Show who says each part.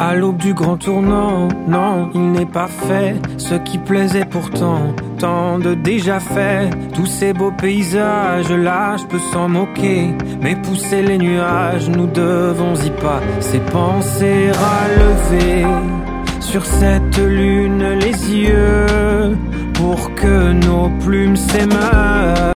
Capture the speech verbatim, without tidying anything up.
Speaker 1: À l'aube du grand tournant, non, il n'est pas fait ce qui plaisait pourtant, tant de déjà fait. Tous ces beaux paysages-là, je peux s'en moquer, mais pousser les nuages, nous devons y pas. Ces pensées relever sur cette lune les yeux, pour que nos plumes s'émeuvent.